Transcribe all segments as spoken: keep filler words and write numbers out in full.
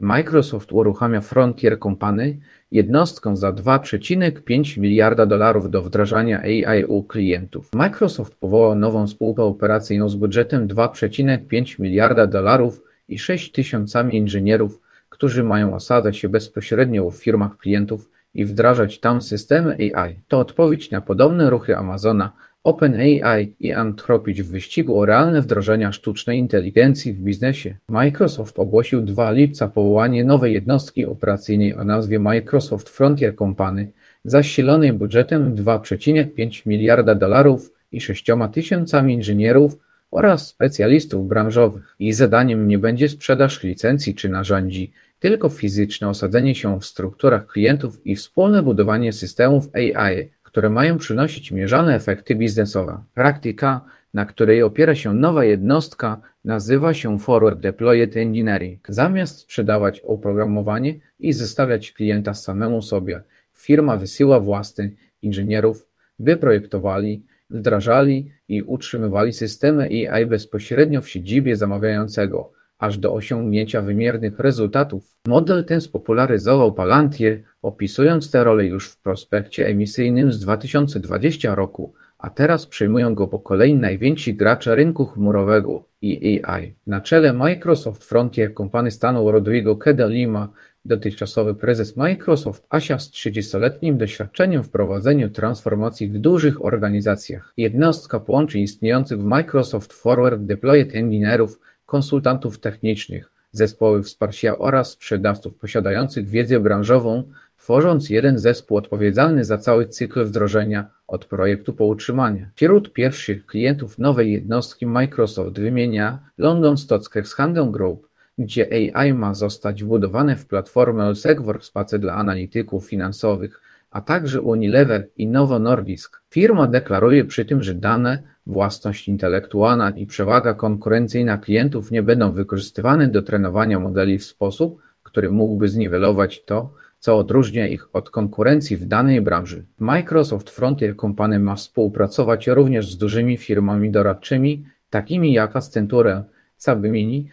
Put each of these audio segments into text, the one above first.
Microsoft uruchamia Frontier Company, jednostkę za dwa przecinek pięć miliarda dolarów do wdrażania A I u klientów. Microsoft powołał nową spółkę operacyjną z budżetem dwa przecinek pięć miliarda dolarów i sześć tysiącami inżynierów, którzy mają osadzać się bezpośrednio w firmach klientów i wdrażać tam systemy A I. To odpowiedź na podobne ruchy Amazona, OpenAI i Anthropic w wyścigu o realne wdrożenia sztucznej inteligencji w biznesie. Microsoft ogłosił dwa lipca powołanie nowej jednostki operacyjnej o nazwie Microsoft Frontier Company, zasilonej budżetem dwa przecinek pięć miliarda dolarów i sześcioma tysiącami inżynierów oraz specjalistów branżowych. Ich zadaniem nie będzie sprzedaż licencji czy narzędzi, tylko fizyczne osadzenie się w strukturach klientów i wspólne budowanie systemów A I, które mają przynosić mierzalne efekty biznesowe. Praktyka, na której opiera się nowa jednostka, nazywa się Forward Deployed Engineering. Zamiast sprzedawać oprogramowanie i zostawiać klienta samemu sobie, firma wysyła własnych inżynierów, by projektowali, wdrażali i utrzymywali systemy A I bezpośrednio w siedzibie zamawiającego, aż do osiągnięcia wymiernych rezultatów. Model ten spopularyzował Palantir, opisując tę rolę już w prospekcie emisyjnym z dwa tysiące dwudziestego roku, a teraz przejmują go po kolei najwięksi gracze rynku chmurowego i A I. Na czele Microsoft Frontier Company stanął Rodrigo K. de Lima, dotychczasowy prezes Microsoft Asia z trzydziestoletnim doświadczeniem w prowadzeniu transformacji w dużych organizacjach. Jednostka połączy istniejących w Microsoft Forward Deployed Engineerów, konsultantów technicznych, zespoły wsparcia oraz sprzedawców posiadających wiedzę branżową, tworząc jeden zespół odpowiedzialny za cały cykl wdrożenia od projektu po utrzymanie. Wśród pierwszych klientów nowej jednostki Microsoft wymienia London Stock Exchange Group, gdzie A I ma zostać wbudowane w platformę SegWorks dla analityków finansowych, a także Unilever i Novo Nordisk. Firma deklaruje przy tym, że dane, własność intelektualna i przewaga konkurencyjna klientów nie będą wykorzystywane do trenowania modeli w sposób, który mógłby zniwelować to, co odróżnia ich od konkurencji w danej branży. Microsoft Frontier Company ma współpracować również z dużymi firmami doradczymi, takimi jak Accenture, Capgemini,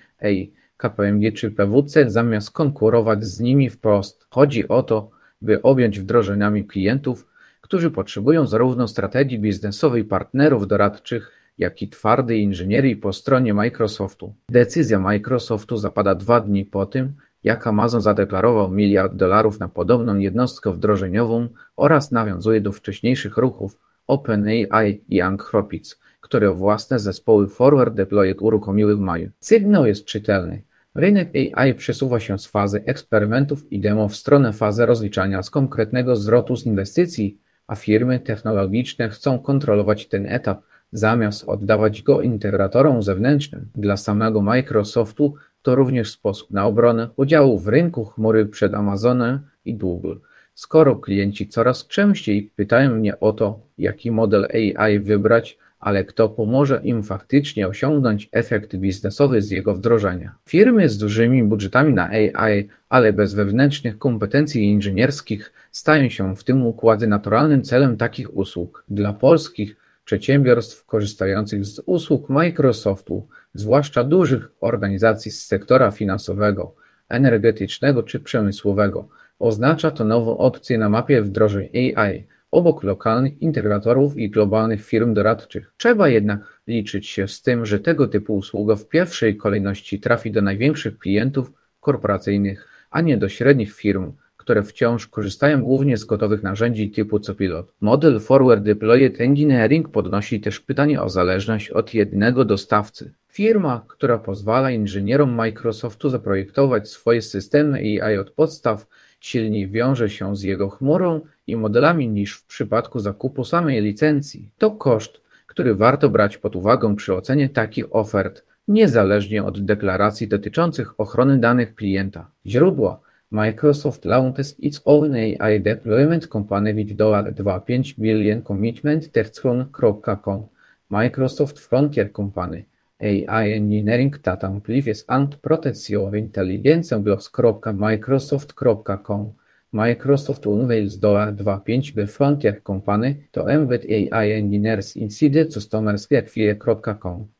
K P M G czy P W C, zamiast konkurować z nimi wprost. Chodzi o to, by objąć wdrożeniami klientów, którzy potrzebują zarówno strategii biznesowej partnerów doradczych, jak i twardej inżynierii po stronie Microsoftu. Decyzja Microsoftu zapada dwa dni po tym, jak Amazon zadeklarował miliard dolarów na podobną jednostkę wdrożeniową oraz nawiązuje do wcześniejszych ruchów OpenAI i Anthropic, które własne zespoły Forward Deployed uruchomiły w maju. Sygnał jest czytelny. Rynek A I przesuwa się z fazy eksperymentów i demo w stronę fazy rozliczania z konkretnego zwrotu z inwestycji, a firmy technologiczne chcą kontrolować ten etap, zamiast oddawać go integratorom zewnętrznym. Dla samego Microsoftu to również sposób na obronę udziału w rynku chmury przed Amazonem i Google. Skoro klienci coraz częściej pytają mnie o to, jaki model A I wybrać, ale kto pomoże im faktycznie osiągnąć efekt biznesowy z jego wdrożenia. Firmy z dużymi budżetami na A I, ale bez wewnętrznych kompetencji inżynierskich, stają się w tym układzie naturalnym celem takich usług. Dla polskich przedsiębiorstw korzystających z usług Microsoftu, zwłaszcza dużych organizacji z sektora finansowego, energetycznego czy przemysłowego, oznacza to nową opcję na mapie wdrożeń A I, obok lokalnych integratorów i globalnych firm doradczych. Trzeba jednak liczyć się z tym, że tego typu usługa w pierwszej kolejności trafi do największych klientów korporacyjnych, a nie do średnich firm, które wciąż korzystają głównie z gotowych narzędzi typu Copilot. Model Forward Deployed Engineering podnosi też pytanie o zależność od jednego dostawcy. Firma, która pozwala inżynierom Microsoftu zaprojektować swoje systemy A I od podstaw, silniej wiąże się z jego chmurą i modelami niż w przypadku zakupu samej licencji. To koszt, który warto brać pod uwagę przy ocenie takich ofert, niezależnie od deklaracji dotyczących ochrony danych klienta. Źródła: Microsoft launched its own A I deployment company with two point five billion commitment Tertron kropka com. Microsoft Frontier Company A I Engineering Data Amplifies and Protection of Intelligence Blocks kropka microsoft kropka com. Microsoft unveils two point five B Frontier Company to embed A I engineers inside customers kropka com.